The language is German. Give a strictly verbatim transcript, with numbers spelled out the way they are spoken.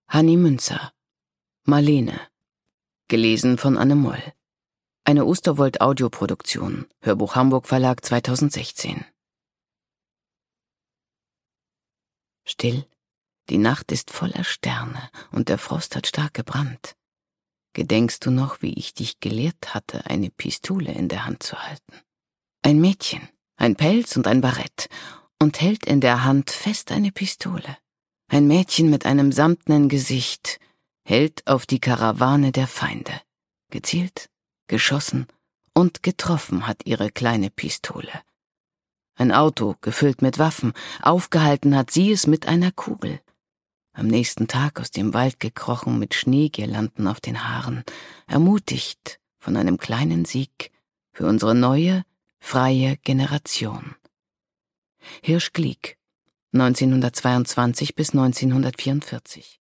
Hanni Münzer. Marlene. Gelesen von Anne Moll. Eine Osterwold-Audioproduktion. Hörbuch Hamburg Verlag zweitausendsechzehn. Still. Die Nacht ist voller Sterne und der Frost hat stark gebrannt. Gedenkst du noch, wie ich dich gelehrt hatte, eine Pistole in der Hand zu halten? Ein Mädchen, ein Pelz und ein Barett und hält in der Hand fest eine Pistole. Ein Mädchen mit einem samtnen Gesicht hält auf die Karawane der Feinde. Gezielt, geschossen und getroffen hat ihre kleine Pistole. Ein Auto, gefüllt mit Waffen, aufgehalten hat sie es mit einer Kugel. Am nächsten Tag aus dem Wald gekrochen mit Schneegirlanden auf den Haaren, ermutigt von einem kleinen Sieg für unsere neue, freie Generation. Hirsch Gliek, neunzehnhundertzweiundzwanzig bis neunzehnhundertvierundvierzig.